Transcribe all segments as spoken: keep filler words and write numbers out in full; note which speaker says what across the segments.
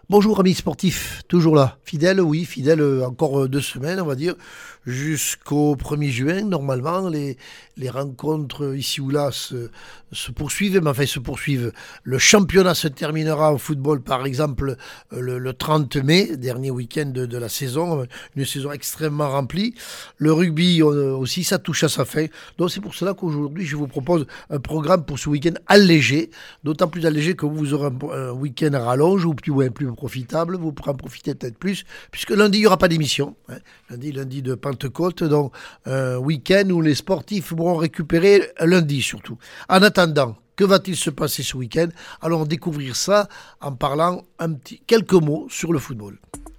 Speaker 1: Bonjour amis sportifs, toujours là, fidèle, oui, fidèle, encore deux semaines on va dire, jusqu'au premier juin, normalement les, les rencontres ici ou là se, se poursuivent, mais enfin se poursuivent. Le championnat se terminera en football par exemple le, le trente mai, dernier week-end de, de la saison, une saison extrêmement remplie. Le rugby aussi, ça touche à sa fin, donc c'est pour cela qu'aujourd'hui je vous propose un programme pour ce week-end allégé, d'autant plus allégé que vous aurez un, un week-end à rallonge ou plus, ouais, plus profitable, vous pourrez en profiter peut-être plus, puisque lundi il n'y aura pas d'émission, hein. lundi, lundi de Pentecôte, donc un week-end où les sportifs pourront récupérer lundi surtout. En attendant, que va-t-il se passer ce week-end? Allons découvrir ça en parlant un petit, quelques mots sur le football.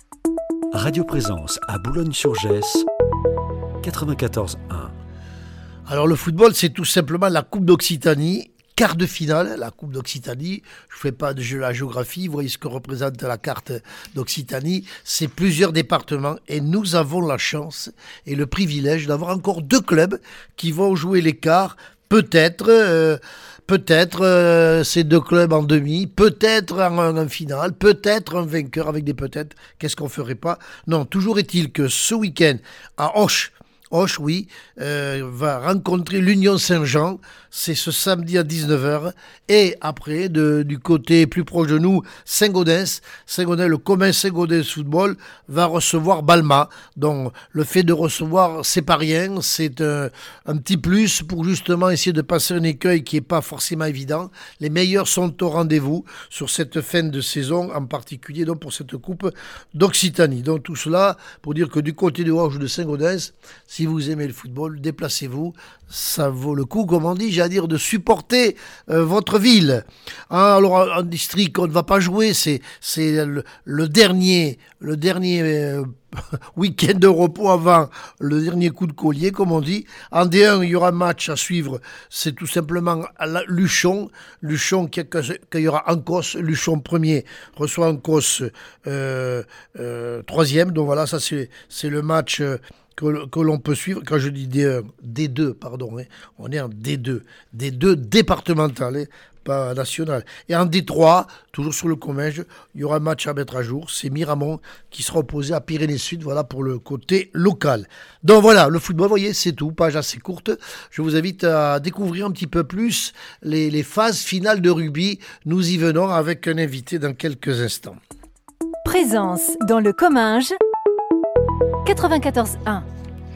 Speaker 2: Radio Présence à Boulogne-sur-Gesse, quatre-vingt-quatorze un.
Speaker 1: Alors le football, c'est tout simplement la Coupe d'Occitanie, quart de finale, la Coupe d'Occitanie. Je ne fais pas de jeu la géographie, vous voyez ce que représente la carte d'Occitanie. C'est plusieurs départements et nous avons la chance et le privilège d'avoir encore deux clubs qui vont jouer les quarts. Peut-être, euh, peut-être euh, ces deux clubs en demi, peut-être en, en, en finale, peut-être un vainqueur avec des peut-être. Qu'est-ce qu'on ferait pas? Non, toujours est-il que ce week-end à Auch, Auch, oui, euh, va rencontrer l'Union Saint-Jean, c'est ce samedi à dix-neuf heures, et après, de, du côté plus proche de nous, Saint-Gaudens, Saint-Gaudens, le commun Saint-Gaudens Football, va recevoir Balma, donc le fait de recevoir, c'est pas rien, c'est un, un petit plus pour justement essayer de passer un écueil qui est pas forcément évident. Les meilleurs sont au rendez-vous sur cette fin de saison, en particulier donc pour cette Coupe d'Occitanie. Donc tout cela pour dire que du côté de Auch de Saint-Gaudens, si vous aimez le football, déplacez-vous. Ça vaut le coup, comme on dit, j'ai à dire, de supporter euh, votre ville. Hein, alors, en district, on ne va pas jouer. C'est, c'est le, le dernier, le dernier euh, week-end de repos avant le dernier coup de collier, comme on dit. En D un, il y aura un match à suivre. C'est tout simplement à la, Luchon. Luchon, qu'il y aura Ancos. Luchon premier reçoit Ancos euh, euh, troisième. Donc voilà, ça c'est, c'est le match... Euh, Que, que l'on peut suivre, quand je dis D un, D deux, pardon, hein, on est en D deux, D deux départemental, hein, pas national. Et en D trois, toujours sur le Comminges, il y aura un match à mettre à jour, c'est Miramont qui sera opposé à Pyrénées-Sud, voilà pour le côté local. Donc voilà, le football, vous voyez, c'est tout, page assez courte. Je vous invite à découvrir un petit peu plus les, les phases finales de rugby. Nous y venons avec un invité dans quelques instants.
Speaker 3: Présence dans le Comminges, quatre-vingt-quatorze un.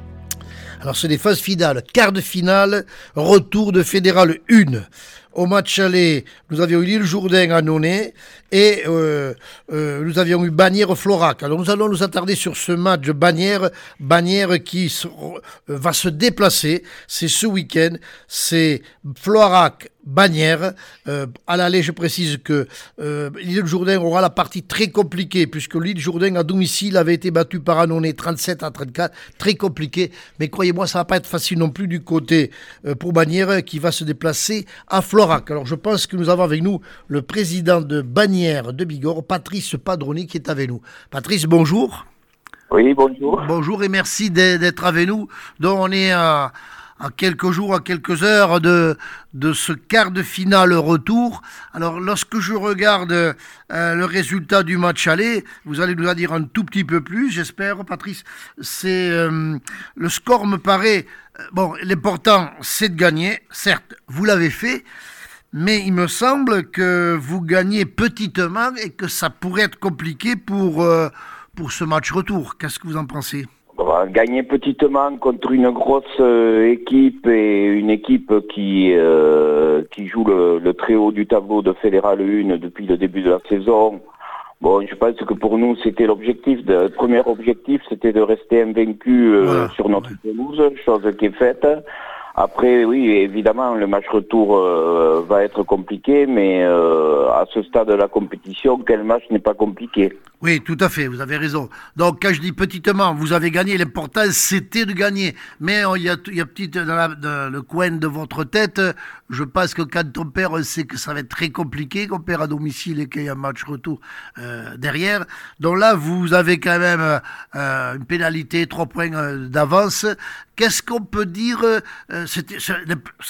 Speaker 1: Alors c'est les phases finales, quart de finale, retour de Fédéral un. Au match aller, nous avions eu l'île Jourdain à Nonay et euh, euh, nous avions eu Bagnères-Florac. Alors nous allons nous attarder sur ce match Bagnères, Bagnères qui se, euh, va se déplacer. C'est ce week-end, c'est Florac. Bagnères. Euh, à l'aller, je précise que euh, l'île Jourdain aura la partie très compliquée puisque l'île Jourdain à domicile avait été battue par Annonay trente-sept à trente-quatre, très compliqué. Mais croyez-moi, ça va pas être facile non plus du côté euh, pour Bagnères qui va se déplacer à Florac. Alors je pense que nous avons avec nous le président de Bagnères de Bigorre, Patrice Padroni, qui est avec nous. Patrice, bonjour.
Speaker 4: Oui, bonjour.
Speaker 1: Bonjour et merci d'être avec nous. Donc on est à à quelques jours, à quelques heures de, de ce quart de finale retour. Alors, lorsque je regarde euh, le résultat du match aller, vous allez nous en dire un tout petit peu plus, j'espère, Patrice. C'est, euh, le score me paraît... Euh, bon, l'important, c'est de gagner. Certes, vous l'avez fait, mais il me semble que vous gagnez petitement et que ça pourrait être compliqué pour, euh, pour ce match retour. Qu'est-ce que vous en pensez ?
Speaker 4: Gagner petitement contre une grosse euh, équipe et une équipe qui euh, qui joue le, le très haut du tableau de Fédéral un depuis le début de la saison. Bon, je pense que pour nous c'était l'objectif. De, le premier objectif, c'était de rester invaincu euh, voilà. sur notre pelouse, chose qui est faite. Après, oui, évidemment, le match retour euh, va être compliqué, mais euh, à ce stade de la compétition, quel match n'est pas compliqué?
Speaker 1: Oui, tout à fait, vous avez raison. Donc, quand je dis petitement, vous avez gagné, l'important, c'était de gagner. Mais il y a, il y a petit, dans, la, dans le coin de votre tête, je pense que quand on perd, on sait que ça va être très compliqué, qu'on perd à domicile et qu'il y a un match retour euh, derrière. Donc là, vous avez quand même euh, une pénalité, trois points euh, d'avance. Qu'est-ce qu'on peut dire euh, c'est, c'est, c'est vrai,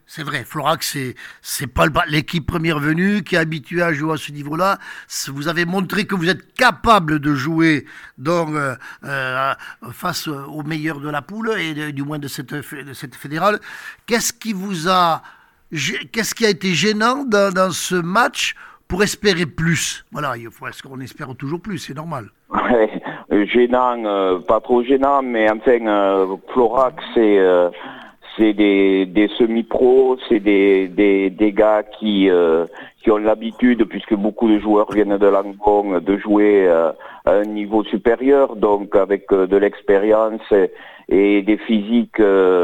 Speaker 1: C'est vrai, Florac, c'est c'est pas le, l'équipe première venue qui est habituée à jouer à ce niveau-là. Vous avez montré que vous êtes capable de jouer donc, euh, euh, face aux meilleurs de la poule et de, du moins de cette, de cette fédérale. Qu'est-ce qui vous a, qu'est-ce qui a été gênant dans, dans ce match pour espérer plus? Voilà, il faut, est-ce qu'on espère toujours plus, c'est normal.
Speaker 4: Ouais, gênant, euh, pas trop gênant, mais enfin, euh, Florac, c'est euh, c'est des, des semi-pros, c'est des, des, des gars qui, euh, qui ont l'habitude, puisque beaucoup de joueurs viennent de Langon, de jouer euh, à un niveau supérieur, donc avec euh, de l'expérience et, et des physiques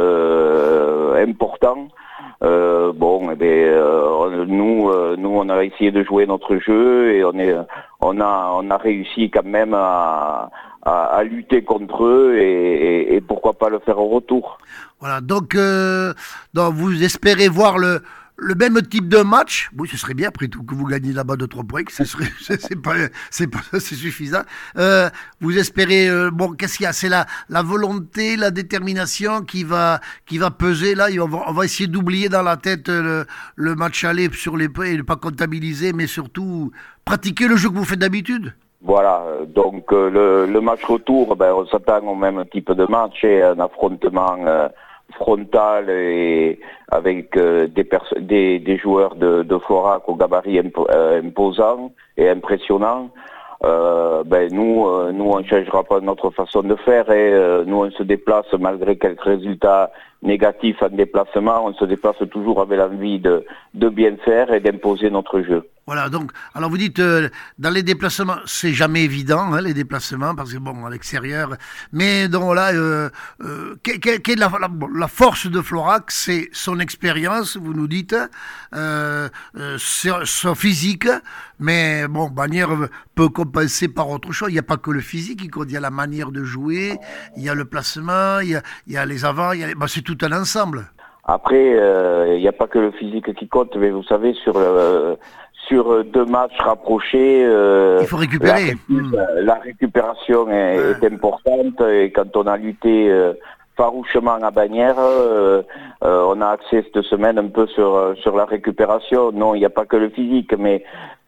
Speaker 4: euh, importants. Euh, bon, eh bien, euh, nous, euh, nous, on a essayé de jouer notre jeu et on est, on a, on a réussi quand même à, à, à lutter contre eux et, et, et pourquoi pas le faire au retour.
Speaker 1: Voilà, donc, euh, donc vous espérez voir le, le même type de match. Oui, ce serait bien après tout que vous gagnez là-bas de trois points, que ce serait, c'est pas, c'est pas, c'est suffisant. Euh, vous espérez, euh, bon, qu'est-ce qu'il y a? C'est la, la volonté, la détermination qui va, qui va peser là. On va, on va essayer d'oublier dans la tête le, le match aller sur les points et ne pas comptabiliser, mais surtout pratiquer le jeu que vous faites d'habitude.
Speaker 4: Voilà, donc euh, le, le match retour, ben, on s'attend au même type de match et un affrontement euh, frontal et avec euh, des, pers- des, des joueurs de, de Florac au gabarit impo- euh, imposant et impressionnant. Euh, ben nous, euh, nous on ne changera pas notre façon de faire et euh, nous on se déplace malgré quelques résultats négatifs en déplacement, on se déplace toujours avec l'envie de, de bien faire et d'imposer notre jeu.
Speaker 1: Voilà, donc, alors vous dites, euh, dans les déplacements, c'est jamais évident, hein, les déplacements, parce que bon, à l'extérieur, mais donc là, euh, euh, quelle est la, la, la force de Florac? C'est son expérience, vous nous dites, euh, euh, son physique, mais bon, Bagnères peut compenser par autre chose. Il n'y a pas que le physique qui compte, il y a la manière de jouer, il y a le placement, il y a, il y a les avants, il y a les, bah, c'est tout un ensemble.
Speaker 4: Après, il euh, n'y a pas que le physique qui compte, mais vous savez, sur euh, sur deux matchs rapprochés, euh,
Speaker 1: il faut récupérer.
Speaker 4: La, mmh. la récupération est, ouais. est importante et quand on a lutté euh, farouchement à Bagnères, euh, euh, on a axé cette semaine un peu sur sur la récupération. Non, il n'y a pas que le physique, mais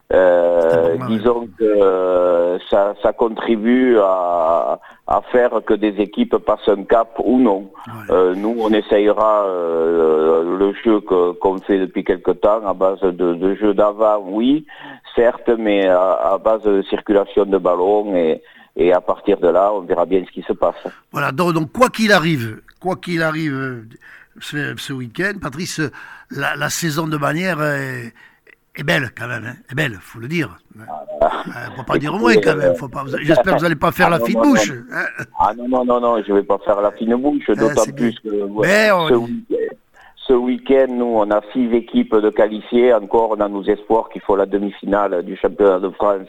Speaker 4: Euh, disons que euh, ça, ça contribue à, à faire que des équipes passent un cap ou non. Ouais. Euh, nous, on essayera euh, le jeu que, qu'on fait depuis quelque temps à base de, de jeu d'avant, oui, certes, mais à, à base de circulation de ballon et, et à partir de là, on verra bien ce qui se passe.
Speaker 1: Voilà, donc, donc quoi qu'il arrive, quoi qu'il arrive ce, ce week-end, Patrice, la, la saison de Bagnères est est belle quand même, hein. Est belle, faut le dire. Ah, euh, faut pas dire au moins quand même. Faut pas, j'espère que vous n'allez pas faire ah, la non, fine non, bouche.
Speaker 4: Non. Hein. Ah non, non, non, non, je vais pas faire la fine bouche, d'autant ah, plus que ouais, on... ce, week- ce week-end, nous, on a six équipes de qualifiées. Encore, on a nos espoirs qui font la demi-finale du championnat de France.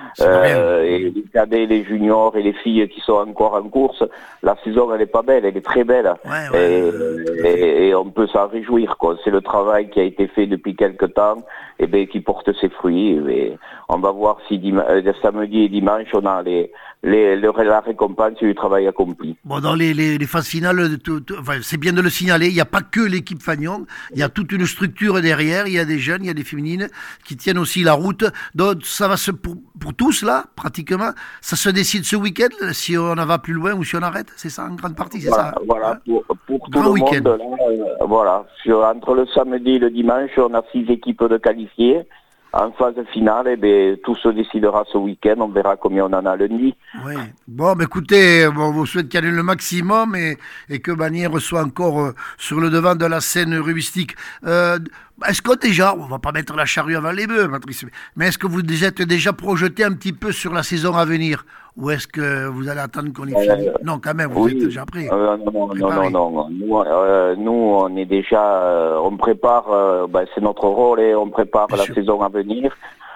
Speaker 4: Euh, et les cadets, les juniors et les filles qui sont encore en course. La saison, elle est pas belle, elle est très belle. Ouais, ouais, et, ouais. Et, et on peut s'en réjouir, quoi. C'est le travail qui a été fait depuis quelque temps, et ben, qui porte ses fruits. Et on va voir si dim- euh, samedi et dimanche, on a les, les, le, la récompense du travail accompli.
Speaker 1: Bon, dans les, les, les phases finales, tout, tout, enfin, c'est bien de le signaler, il n'y a pas que l'équipe Fagnon, il y a toute une structure derrière, il y a des jeunes, il y a des féminines qui tiennent aussi la route. Donc, ça va se, pour, pour tous, là, pratiquement, ça se décide ce week-end, si on en va plus loin ou si on arrête, c'est ça en grande partie, c'est
Speaker 4: voilà,
Speaker 1: ça
Speaker 4: Voilà, pour, pour tout le week-end. Monde, là, euh, voilà, Sur, entre le samedi et le dimanche, on a six équipes de qualifiées. En phase finale, eh bien, tout se décidera ce week-end. On verra combien on en a lundi.
Speaker 1: Oui. Bon, bah, écoutez, bon, vous souhaitez qu'il y ait le maximum et, et que Bagnères soit encore euh, sur le devant de la scène rugbyistique. Euh, est-ce que déjà, on va pas mettre la charrue avant les bœufs, Patrice, mais est-ce que vous êtes déjà projeté un petit peu sur la saison à venir? Ou est-ce que vous allez attendre qu'on y finisse? euh, Non, quand même, vous oui. êtes déjà prêt.
Speaker 4: Euh, non, non, non, non, non. Nous, euh, nous, on est déjà, euh, on prépare, euh, ben, c'est notre rôle et on prépare Bien la sûr. saison à venir.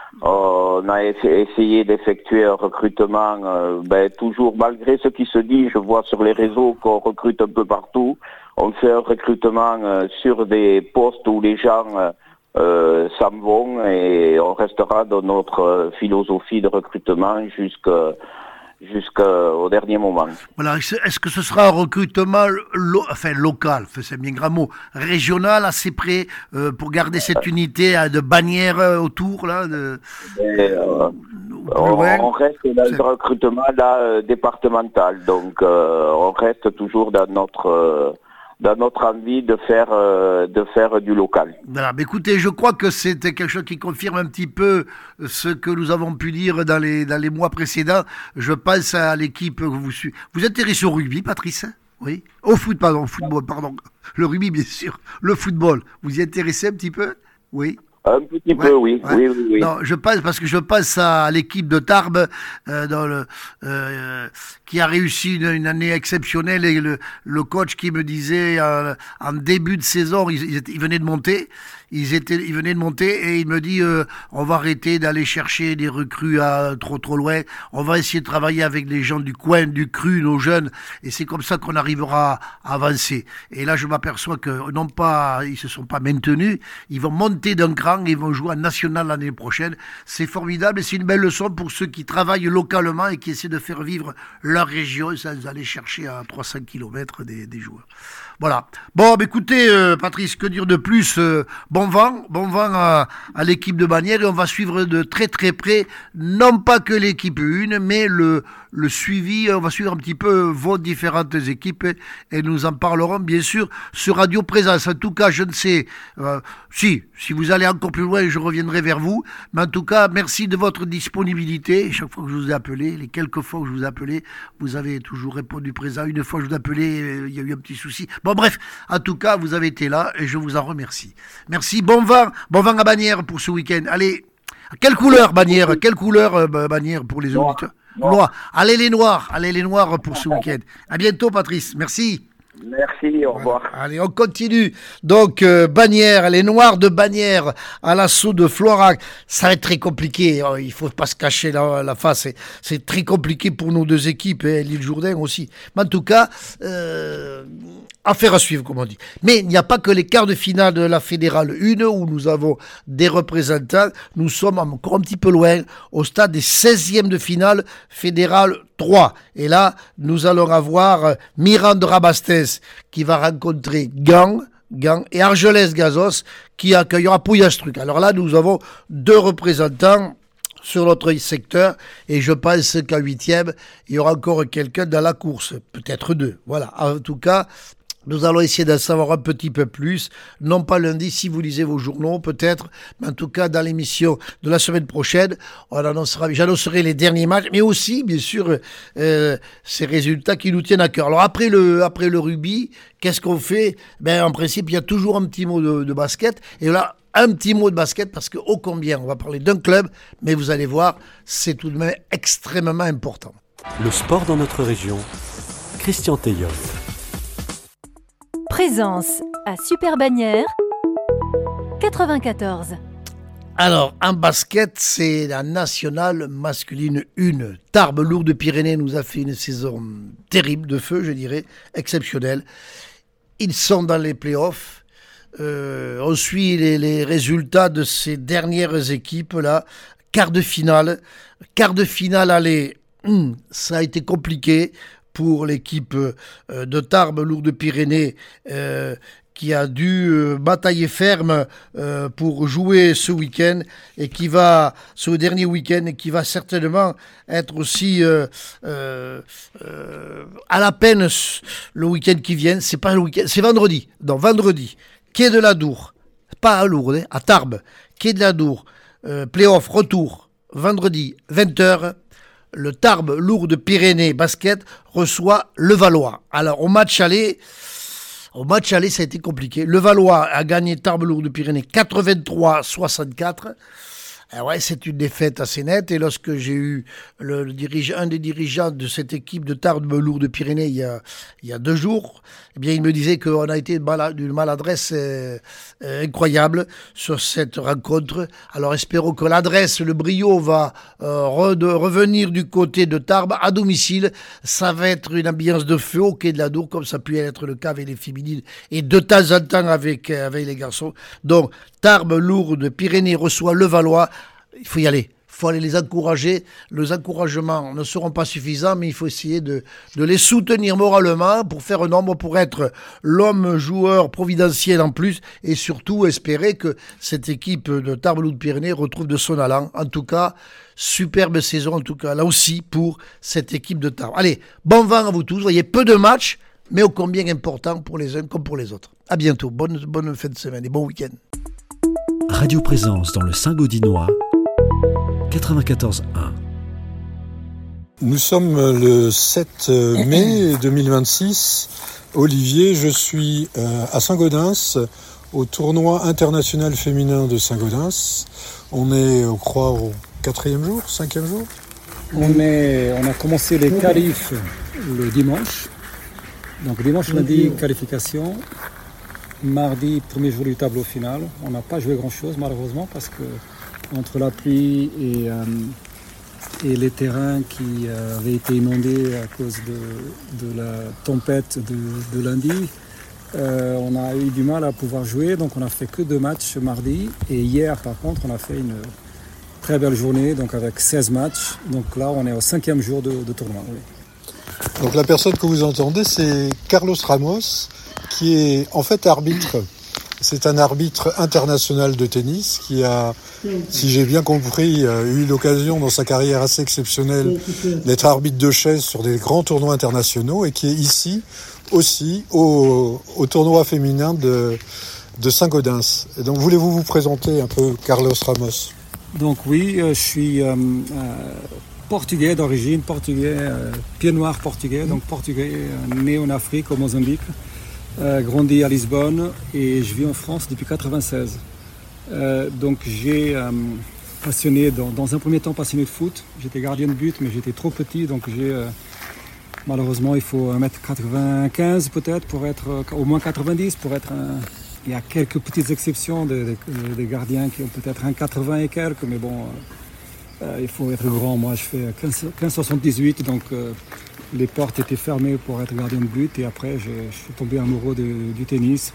Speaker 4: Euh, on a essayé d'effectuer un recrutement, euh, ben, toujours malgré ce qui se dit, je vois sur les réseaux qu'on recrute un peu partout. On fait un recrutement euh, sur des postes où les gens euh, euh, s'en vont et on restera dans notre philosophie de recrutement jusqu'à jusqu'au dernier moment.
Speaker 1: Voilà. Est-ce que ce sera un recrutement lo, enfin, local, enfin, c'est bien grand mot, régional, assez près, euh, pour garder cette unité de bannière autour là de,
Speaker 4: Et, euh, on, on reste dans c'est... le recrutement là, euh, départemental, donc euh, on reste toujours dans notre... Euh, dans notre envie de faire euh, de faire du local.
Speaker 1: Voilà, mais écoutez, je crois que c'était quelque chose qui confirme un petit peu ce que nous avons pu dire dans les dans les mois précédents. Je pense à l'équipe que vous suivez. Vous êtes intéressé au rugby, Patrice? Oui. Au foot, pardon, au football, pardon. Le rugby, bien sûr. Le football. Vous y intéressez un petit peu? Oui.
Speaker 4: Un petit ouais, peu, oui.
Speaker 1: Ouais.
Speaker 4: oui, oui, oui.
Speaker 1: Non, je pense parce que je pense à l'équipe de Tarbes euh, dans le, euh, qui a réussi une, une année exceptionnelle et le, le coach qui me disait euh, en début de saison, ils, ils, étaient, ils venaient de monter. Ils étaient, ils venaient de monter et il me dit euh, on va arrêter d'aller chercher des recrues à trop trop loin. On va essayer de travailler avec les gens du coin, du cru, nos jeunes, et c'est comme ça qu'on arrivera à avancer. Et là, je m'aperçois que non pas, ils se sont pas maintenus, ils vont monter d'un cran, ils vont jouer en national l'année prochaine. C'est formidable et c'est une belle leçon pour ceux qui travaillent localement et qui essaient de faire vivre leur région sans aller chercher à trois cents kilomètres des, des joueurs. Voilà. Bon, bah, écoutez, euh, Patrice, que dire de plus euh, Bon vent, bon vent à, à l'équipe de Bagnères et on va suivre de très très près, non pas que l'équipe une, mais le, le suivi, on va suivre un petit peu vos différentes équipes et, et nous en parlerons bien sûr sur Radio Présence. En tout cas, je ne sais, euh, si, si vous allez encore plus loin, je reviendrai vers vous, mais en tout cas, merci de votre disponibilité. Chaque fois que je vous ai appelé, les quelques fois que je vous ai appelé, vous avez toujours répondu présent. Une fois que je vous ai appelé, il y a eu un petit souci. Bon bref, en tout cas, vous avez été là et je vous en remercie. Merci, bon vent, bon vent à Bagnères pour ce week-end. Allez, quelle couleur Bagnères, quelle couleur euh, Bagnères pour les Noir. auditeurs Noir. Noir. Allez les Noirs, allez les Noirs pour ce week-end. À bientôt Patrice, merci.
Speaker 4: Merci, au revoir.
Speaker 1: Voilà. Allez, on continue. Donc, euh, Bagnères, les Noirs de Bagnères à l'assaut de Florac. Ça va être très compliqué. Oh, il ne faut pas se cacher la, la face. C'est, c'est très compliqué pour nos deux équipes, et l'île Jourdain aussi. Mais en tout cas, euh, affaire à suivre, comme on dit. Mais il n'y a pas que les quarts de finale de la Fédérale un où nous avons des représentants. Nous sommes encore un petit peu loin, au stade des seizièmes de finale Fédérale trois. Et là, nous allons avoir Mirande Rabastens qui va rencontrer Gand, Gand et Argelès-Gazos qui accueillera Pouillastruc. Alors là, nous avons deux représentants sur notre secteur et je pense qu'à huitième, il y aura encore quelqu'un dans la course, peut-être deux. Voilà, en tout cas, nous allons essayer d'en savoir un petit peu plus, non pas lundi si vous lisez vos journaux peut-être, mais en tout cas dans l'émission de la semaine prochaine, on annoncera, j'annoncerai les derniers matchs, mais aussi bien sûr euh, ces résultats qui nous tiennent à cœur. Alors après le, après le rugby, qu'est-ce qu'on fait? Ben en principe il y a toujours un petit mot de, de basket, et là un petit mot de basket parce que ô combien on va parler d'un club, mais vous allez voir, c'est tout de même extrêmement important.
Speaker 2: Le sport dans notre région, Christian Teillon.
Speaker 3: Présence à Super Bagnères, quatre-vingt-quatorze.
Speaker 1: Alors, en basket, c'est la nationale masculine un. Tarbes Lourdes-Pyrénées nous a fait une saison terrible, de feu, je dirais, exceptionnelle. Ils sont dans les playoffs. Euh, on suit les, les résultats de ces dernières équipes-là. Quart de finale. Quart de finale, allez, hum, ça a été compliqué pour l'équipe euh, de Tarbes Lourdes-Pyrénées euh, qui a dû euh, batailler ferme euh, pour jouer ce week-end et qui va, ce dernier week-end, et qui va certainement être aussi euh, euh, euh, à la peine le week-end qui vient. C'est pas le week-end, c'est vendredi. Non, vendredi. Quai de la Dour, pas à Lourdes, hein, à Tarbes. Quai de la Dour, euh, play-off, retour, vendredi, vingt heures. Le Tarbes Lourdes-Pyrénées basket reçoit Levallois. Alors au match aller, au match aller ça a été compliqué. Levallois a gagné Tarbes Lourdes-Pyrénées quatre-vingt-trois à soixante-quatre. Alors ouais, c'est une défaite assez nette. Et lorsque j'ai eu le, le dirigeant, un des dirigeants de cette équipe de Tarbes Lourdes-Pyrénées il y a, il y a deux jours, eh bien, il me disait qu'on a été d'une maladresse euh, euh, incroyable sur cette rencontre. Alors espérons que l'adresse, le brio va euh, re, de, revenir du côté de Tarbes à domicile. Ça va être une ambiance de feu au Quai de la Dour, comme ça peut être le cas avec les féminines et de temps en temps avec, avec les garçons. Donc Tarbes Lourdes-Pyrénées reçoit Levallois. Il faut y aller. faut aller les encourager. Les encouragements ne seront pas suffisants, mais il faut essayer de, de les soutenir moralement pour faire un nombre, pour être l'homme joueur providentiel en plus, et surtout espérer que cette équipe de Tarbes-Lourdes-Pyrénées retrouve de son allant. En tout cas, superbe saison, en tout cas, là aussi, pour cette équipe de Tarbes. Allez, bon vent à vous tous. Vous voyez, peu de matchs, mais ô combien important pour les uns comme pour les autres. À bientôt, bonne, bonne fin de semaine et bon week-end.
Speaker 2: Radio Présence dans le Saint-Gaudinois, quatre-vingt-quatorze un.
Speaker 5: Nous sommes le sept mai deux mille vingt-six. Olivier, je suis à Saint-Gaudens, au tournoi international féminin de Saint-Gaudens. On est, je crois, au quatrième jour, cinquième jour.
Speaker 6: On, est, on a commencé les qualifs le dimanche. Donc dimanche, lundi, qualification. Mardi, premier jour du tableau final. On n'a pas joué grand-chose malheureusement parce que entre la pluie et, euh, et les terrains qui euh, avaient été inondés à cause de, de la tempête de, de lundi, euh, on a eu du mal à pouvoir jouer. Donc on n'a fait que deux matchs mardi. Et hier, par contre, on a fait une très belle journée, donc avec seize matchs. Donc là, on est au cinquième jour de, de tournoi. Oui.
Speaker 5: Donc la personne que vous entendez, c'est Carlos Ramos, qui est en fait arbitre. C'est un arbitre international de tennis qui a, si j'ai bien compris, eu l'occasion dans sa carrière assez exceptionnelle d'être arbitre de chaise sur des grands tournois internationaux et qui est ici aussi au, au tournoi féminin de, de Saint-Gaudens. Et donc voulez-vous vous présenter un peu, Carlos Ramos ?
Speaker 6: Donc oui, je suis euh, euh, portugais d'origine, portugais, euh, pied noir portugais, donc portugais euh, né en Afrique, au Mozambique. Euh, grandi à Lisbonne et je vis en France depuis quatre-vingt-seize. Euh, donc j'ai euh, passionné, dans, dans un premier temps passionné de foot. J'étais gardien de but mais j'étais trop petit, donc j'ai euh, malheureusement il faut un mètre quatre-vingt-quinze peut-être pour être, euh, au moins quatre-vingt-dix pour être un... Il y a quelques petites exceptions des de, de gardiens qui ont peut-être un quatre-vingts et quelques, mais bon, euh, euh, il faut être grand. Moi je fais quinze virgule soixante-dix-huit, donc euh, les portes étaient fermées pour être gardien de but et après je, je suis tombé amoureux de, du tennis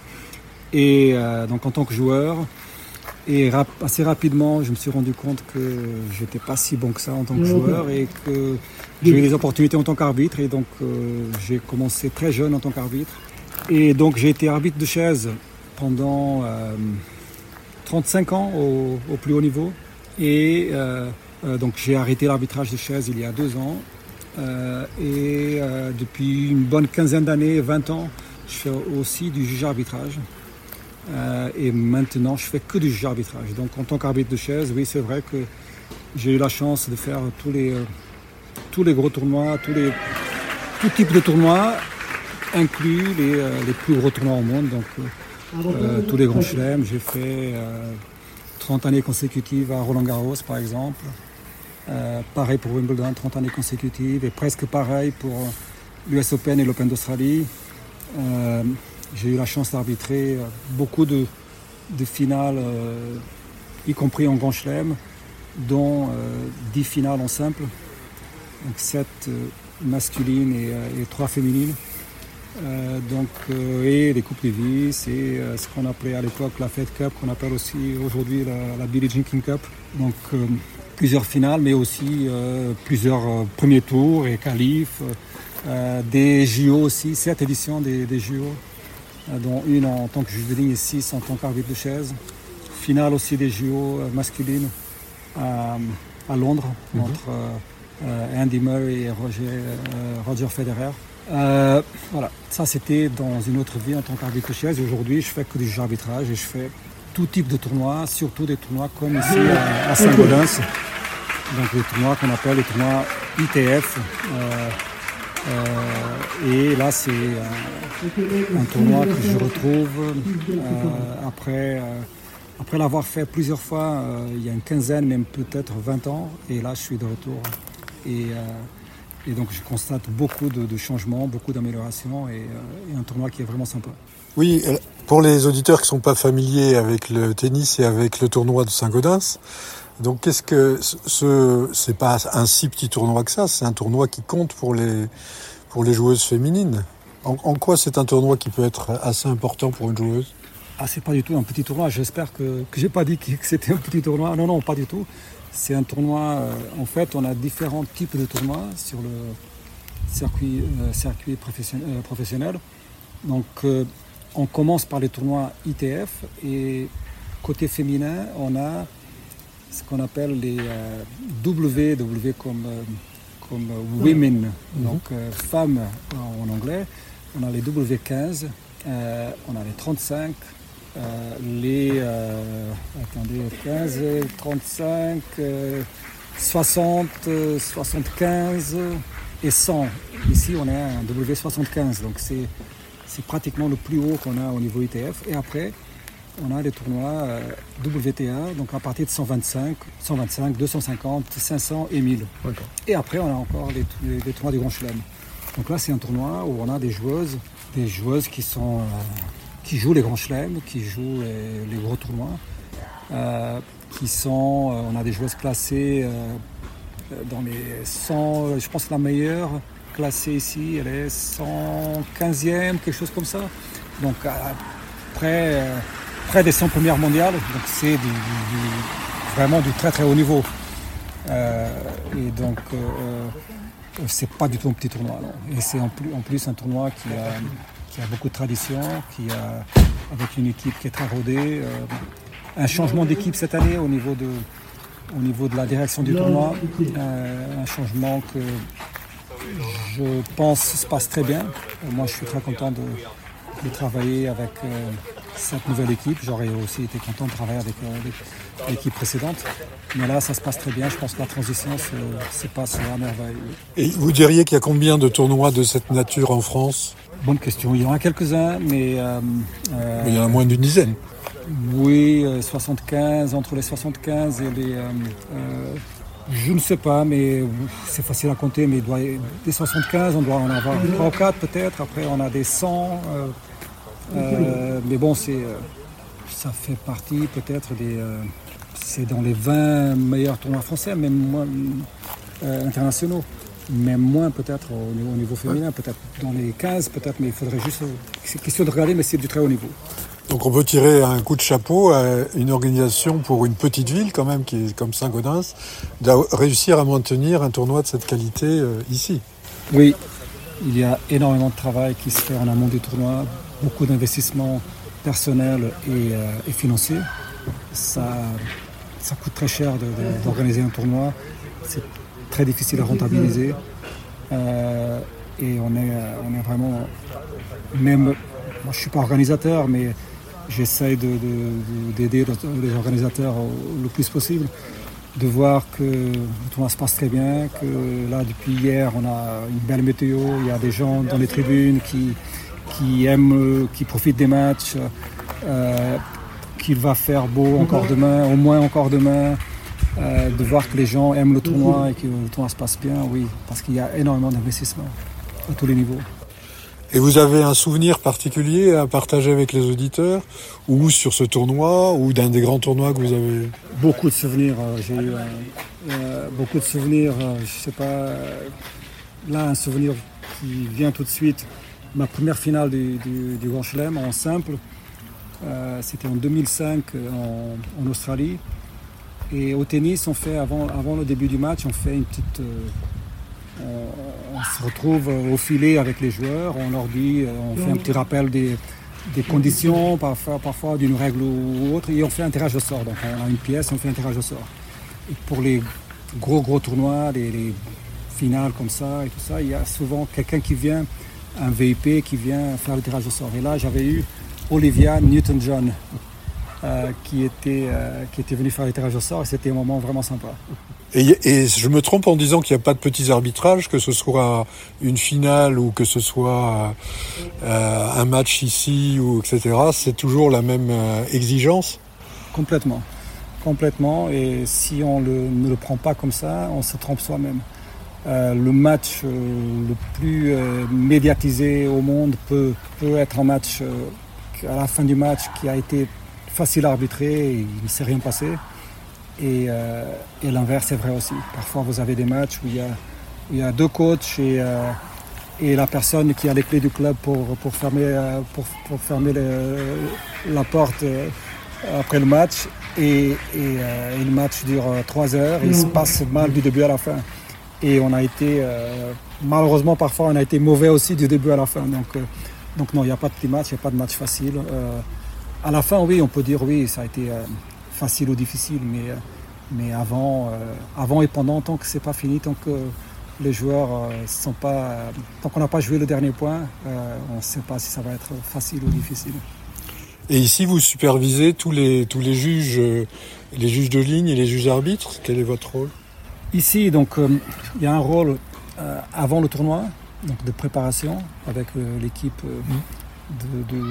Speaker 6: et euh, donc en tant que joueur et rap, assez rapidement je me suis rendu compte que j'étais pas si bon que ça en tant que joueur et que j'ai eu des opportunités en tant qu'arbitre et donc euh, j'ai commencé très jeune en tant qu'arbitre et donc j'ai été arbitre de chaise pendant euh, trente-cinq ans au, au plus haut niveau et euh, euh, donc j'ai arrêté l'arbitrage de chaise il y a deux ans. Euh, et euh, depuis une bonne quinzaine d'années, vingt ans, je fais aussi du juge arbitrage. Euh, et maintenant, je fais que du juge arbitrage. Donc, en tant qu'arbitre de chaise, oui, c'est vrai que j'ai eu la chance de faire tous les, euh, tous les gros tournois, tous les, tout type de tournois, inclus les, euh, les plus gros tournois au monde. Donc, euh, tous les grands chelems. J'ai fait euh, trente années consécutives à Roland-Garros, par exemple. Euh, pareil pour Wimbledon, trente années consécutives et presque pareil pour l'U S Open et l'Open d'Australie. Euh, j'ai eu la chance d'arbitrer beaucoup de, de finales, euh, y compris en Grand Chelem, dont euh, dix finales en simple, donc sept euh, masculines et, euh, et trois féminines. Euh, donc, euh, et les Coupes Davis et euh, ce qu'on appelait à l'époque la Fed Cup, qu'on appelle aussi aujourd'hui la, la Billie Jean King Cup. Donc, euh, plusieurs finales, mais aussi euh, plusieurs euh, premiers tours et qualifs, euh, des J O aussi, sept éditions des, des J O, euh, dont une en tant que juge de ligne et six en tant qu'arbitre de chaise. Finale aussi des J O euh, masculines à, à Londres, mm-hmm. entre euh, Andy Murray et Roger, euh, Roger Federer. Euh, voilà, ça c'était dans une autre vie en tant qu'arbitre de chaise. Aujourd'hui, je fais que du juge arbitrage et je fais tout type de tournois, surtout des tournois comme ici à, à Saint-Gaudens. Donc les tournois qu'on appelle les tournois I T F. Euh, euh, et là, c'est euh, un tournoi que je retrouve euh, après, euh, après l'avoir fait plusieurs fois, euh, il y a une quinzaine, même peut-être vingt ans. Et là, je suis de retour. Et, euh, et donc, je constate beaucoup de, de changements, beaucoup d'améliorations et, euh, et un tournoi qui est vraiment sympa.
Speaker 5: Oui, pour les auditeurs qui ne sont pas familiers avec le tennis et avec le tournoi de Saint-Gaudens, donc qu'est-ce que ce c'est pas un si petit tournoi que ça, c'est un tournoi qui compte pour les pour les joueuses féminines. En, en quoi c'est un tournoi qui peut être assez important pour une joueuse?
Speaker 6: Ah, c'est pas du tout un petit tournoi. J'espère que que j'ai pas dit que c'était un petit tournoi. Non, non, pas du tout. C'est un tournoi, euh, en fait, on a différents types de tournois sur le circuit, euh, circuit professionnel, euh, professionnel. Donc, euh, on commence par les tournois I T F et côté féminin, on a ce qu'on appelle les euh, W, W comme, euh, comme euh, women, mmh. donc euh, femmes en anglais. On a les W quinze, euh, on a les trente-cinq, euh, les euh, attendez, quinze, trente-cinq, euh, soixante, soixante-quinze et cent. Ici, on a un W soixante-quinze, donc c'est, c'est pratiquement le plus haut qu'on a au niveau I T F. Et après, on a les tournois euh, W T A, donc à partir de cent vingt-cinq, cent vingt-cinq, deux cent cinquante, cinq cents et mille. Okay. Et après, on a encore les, les, les tournois du Grand Chelem. Donc là, c'est un tournoi où on a des joueuses, des joueuses qui, sont, euh, qui jouent les Grands Chelems, qui jouent les, les gros tournois. Euh, qui sont, euh, on a des joueuses classées euh, dans les cent, je pense que la meilleure classée ici, elle est cent quinzième, quelque chose comme ça. Donc euh, près, euh, près des cent premières mondiales, donc c'est du, du, du, vraiment du très très haut niveau. Euh, et donc euh, c'est pas du tout un petit tournoi, non. Et c'est en plus, en plus un tournoi qui a, qui a beaucoup de tradition, qui a, avec une équipe qui est très rodée. Euh, un changement d'équipe cette année au niveau de, au niveau de la direction du tournoi. Euh, un changement que je pense se passe très bien. Moi, je suis très content de, de travailler avec euh, cette nouvelle équipe. J'aurais aussi été content de travailler avec, euh, avec l'équipe précédente. Mais là, ça se passe très bien. Je pense que la transition se, se passe à merveille.
Speaker 5: Et vous diriez qu'il y a combien de tournois de cette nature en France ?
Speaker 6: Bonne question. Il y en a quelques-uns, mais... Euh, euh,
Speaker 5: mais il y en a moins d'une dizaine.
Speaker 6: Oui, euh, soixante-quinze, entre les soixante-quinze et les... Euh, euh, je ne sais pas, mais c'est facile à compter, mais il doit, des soixante-quinze, on doit en avoir trois ou quatre peut-être. Après, on a des cent. Euh, euh, mais bon, c'est, euh, ça fait partie peut-être des... Euh, c'est dans les vingt meilleurs tournois français, même moins euh, internationaux. Même moins peut-être au niveau, au niveau féminin, peut-être dans les quinze, peut-être, mais il faudrait juste... C'est question de regarder, mais c'est du très haut niveau.
Speaker 5: Donc on peut tirer un coup de chapeau à une organisation pour une petite ville quand même, qui est comme Saint-Gaudens, de réussir à maintenir un tournoi de cette qualité euh, ici.
Speaker 6: Oui, il y a énormément de travail qui se fait en amont du tournoi, beaucoup d'investissements personnels et, euh, et financiers. Ça, ça coûte très cher de, de, d'organiser un tournoi, c'est très difficile à rentabiliser. Euh, et on est, on est vraiment, même, moi je ne suis pas organisateur, mais j'essaye de, de, de, d'aider les organisateurs le plus possible, de voir que le tournoi se passe très bien, que là depuis hier on a une belle météo, il y a des gens dans les tribunes qui, qui aiment, qui profitent des matchs, euh, qu'il va faire beau encore demain, au moins encore demain, euh, de voir que les gens aiment le tournoi et que le tournoi se passe bien, oui, parce qu'il y a énormément d'investissements à tous les niveaux.
Speaker 5: Et vous avez un souvenir particulier à partager avec les auditeurs, ou sur ce tournoi, ou d'un des grands tournois que vous avez?
Speaker 6: Beaucoup de souvenirs. Euh, j'ai eu euh, euh, beaucoup de souvenirs. Euh, je sais pas. Euh, là, un souvenir qui vient tout de suite. Ma première finale du, du, du Grand Chelem en simple, euh, c'était en deux mille cinq en, en Australie. Et au tennis, on fait avant, avant le début du match, on fait une petite. Euh, On, on se retrouve au filet avec les joueurs, on leur dit, on fait un petit rappel des, des conditions, parfois, parfois d'une règle ou autre, et on fait un tirage au sort. Donc on a une pièce, on fait un tirage au sort. Et pour les gros gros tournois, les, les finales comme ça et tout ça, il y a souvent quelqu'un qui vient, un V I P qui vient faire le tirage au sort. Et là j'avais eu Olivia Newton-John euh, qui, était, euh, qui était venue faire le tirage au sort, et c'était un moment vraiment sympa.
Speaker 5: Et, et je me trompe en disant qu'il n'y a pas de petits arbitrages, que ce soit une finale ou que ce soit euh, un match ici, ou et cetera. C'est toujours la même euh, exigence?
Speaker 6: Complètement. Complètement. Et si on le, ne le prend pas comme ça, on se trompe soi-même. Euh, le match euh, le plus euh, médiatisé au monde peut, peut être un match euh, à la fin du match qui a été facile à arbitrer et il ne s'est rien passé. Et, euh, et l'inverse est vrai aussi. Parfois, vous avez des matchs où il y a, où il y a deux coachs et, euh, et la personne qui a les clés du club pour, pour fermer, pour, pour fermer les, la porte après le match et, et, euh, et le match dure trois heures et il se passe mal du début à la fin. Et on a été, euh, malheureusement parfois, on a été mauvais aussi du début à la fin. Donc, euh, donc non, il n'y a pas de petit match, il n'y a pas de match facile. Euh, à la fin, oui, on peut dire oui, ça a été euh, facile ou difficile, mais, euh, mais avant, euh, avant et pendant, tant que c'est pas fini, tant que les joueurs euh, sont pas, euh, tant qu'on n'a pas joué le dernier point, euh, on ne sait pas si ça va être facile ou difficile.
Speaker 5: Et ici, vous supervisez tous les, tous les juges, euh, les juges de ligne et les juges arbitres. Quel est votre rôle ? Ici,
Speaker 6: donc, il euh, y a un rôle euh, avant le tournoi, donc de préparation avec euh, l'équipe euh, de,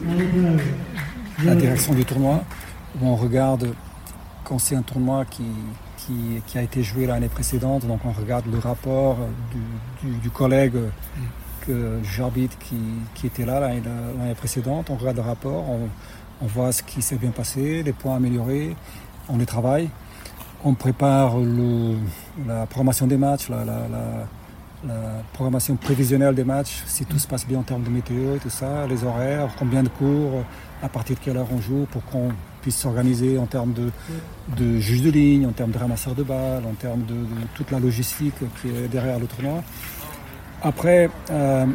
Speaker 6: de la direction du tournoi, où on regarde quand c'est un tournoi qui, qui, qui a été joué l'année précédente, donc on regarde le rapport du, du, du collègue que j'arbitre qui, qui était là l'année, l'année précédente, on regarde le rapport, on, on voit ce qui s'est bien passé, les points améliorés, on les travaille, on prépare le, la programmation des matchs, la, la, la, la programmation prévisionnelle des matchs, si tout se passe bien en termes de météo et tout ça, les horaires, combien de cours, à partir de quelle heure on joue pour qu'on puisse s'organiser en termes de, de juge de ligne, en termes de ramasseur de balles, en termes de, de toute la logistique qui est derrière le tournoi. Après, euh,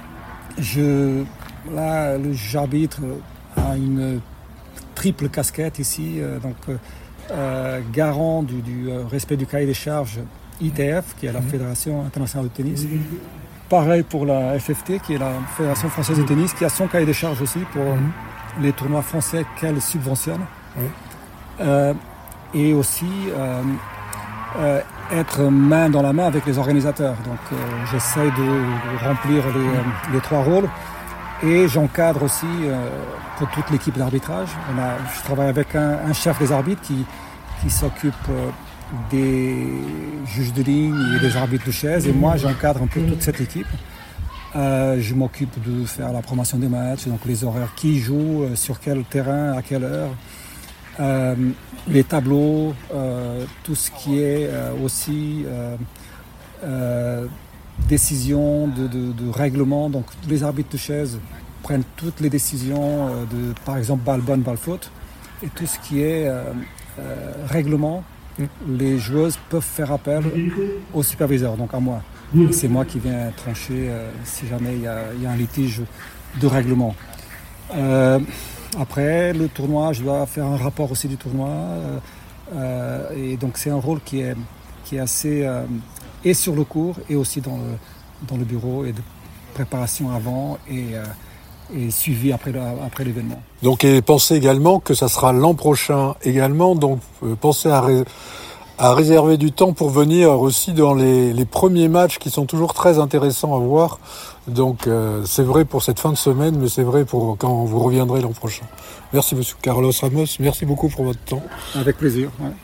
Speaker 6: je, là, j'arbitre à une triple casquette ici, euh, donc euh, garant du, du respect du cahier des charges I T F, qui est la Fédération internationale de tennis. Pareil pour la F F T, qui est la Fédération française de tennis, qui a son cahier des charges aussi pour les tournois français qu'elle subventionne. Euh, et aussi euh, euh, être main dans la main avec les organisateurs. Donc euh, j'essaie de, de remplir les, les trois rôles et j'encadre aussi euh, pour toute l'équipe d'arbitrage. On a, je travaille avec un, un chef des arbitres qui, qui s'occupe euh, des juges de ligne et des arbitres de chaise et moi j'encadre un peu toute cette équipe. Euh, je m'occupe de faire la promotion des matchs, donc les horaires, qui joue, euh, sur quel terrain, à quelle heure. Euh, les tableaux, euh, tout ce qui est euh, aussi euh, euh, décision de, de, de règlement. Donc les arbitres de chaise prennent toutes les décisions euh, de, par exemple, balle bonne, balle faute. Et tout ce qui est euh, euh, règlement, mmh. les joueuses peuvent faire appel au superviseur, donc à moi. Et c'est moi qui viens trancher euh, si jamais il y, y a un litige de règlement. Euh, Après, le tournoi, je dois faire un rapport aussi du tournoi. Euh, euh, et donc, c'est un rôle qui est, qui est assez... Euh, et sur le court, et aussi dans le, dans le bureau, et de préparation avant, et, euh, et suivi après, le, après l'événement.
Speaker 5: Donc, et pensez également que ça sera l'an prochain également. Donc, euh, pensez à, ré, à réserver du temps pour venir aussi dans les, les premiers matchs qui sont toujours très intéressants à voir. Donc euh, c'est vrai pour cette fin de semaine, mais c'est vrai pour quand vous reviendrez l'an prochain. Merci monsieur Carlos Ramos, merci beaucoup pour votre temps.
Speaker 6: Avec plaisir. Ouais.